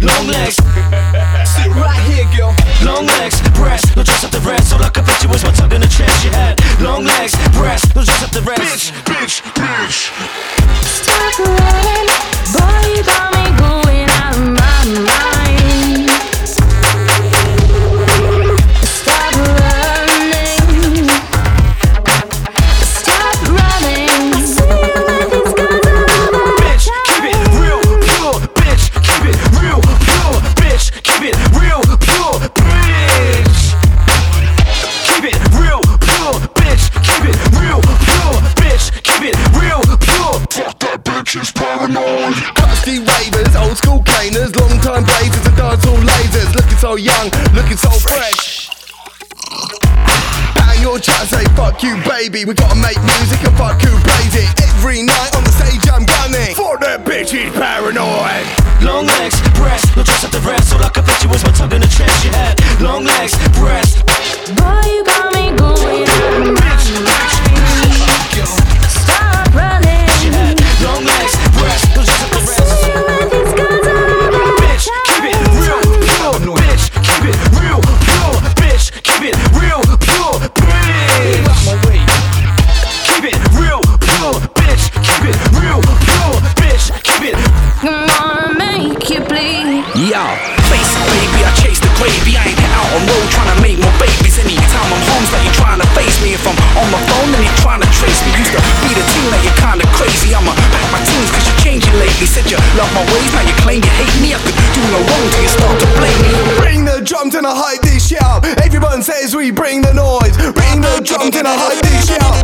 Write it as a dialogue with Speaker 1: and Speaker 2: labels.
Speaker 1: long legs. Sit right here, girl. Long legs, breasts, no dress up the rest. All I could picture was my tongue in the chest. You had long legs, breasts, no dress up the rest. Bitch, bitch, bitch.
Speaker 2: Stop running, boy, you got me going out of my mind. Stop running, stop running. I see you let these guys over.
Speaker 1: Bitch, keep it real pure. Bitch, keep it real pure. Bitch, keep it real pure. Bitch, keep it real pure. Bitch, keep it real pure. Bitch, keep it real pure. Fuck that bitch is paranoid.
Speaker 3: Crusty ravers, old school caners, long time blazers and dancehall lasers. Looking so young, looking so fresh. Bang your chat, say fuck you baby. We gotta make music and fuck who plays it. Every night on the stage I'm gunning. For that bitch is paranoid.
Speaker 1: Long legs, breasts, no dress up the rest. All I could picture was my tongue in the chest. You had long legs, breasts.
Speaker 2: Boy, you got me going out of my mind. Stop running.
Speaker 1: You had long legs, breasts, no dress up the rest.
Speaker 2: See you let these guys over.
Speaker 1: Bitch, keep it real pure. Bitch, keep it real pure. Bitch, keep it real pure. Bitch, keep it real pure. Bitch, keep it real pure. Bitch, keep it.
Speaker 2: I'm gonna make you bleed.
Speaker 4: Yo, face it baby, I chase the gravy. I ain't out on road trying to make more babies. Anytime I'm home, like you're trying to face me. If I'm on my phone, then you're trying to trace me. Used to be the team, now you're kinda crazy. I'ma pack my teams cause you're changing lately. Said you love my ways, now you claim you hate me. I could do no wrong till you start to blame me.
Speaker 3: Bring the drums and I hype this shit up. Everyone says we bring the noise. Bring the drums and I hype this shit up.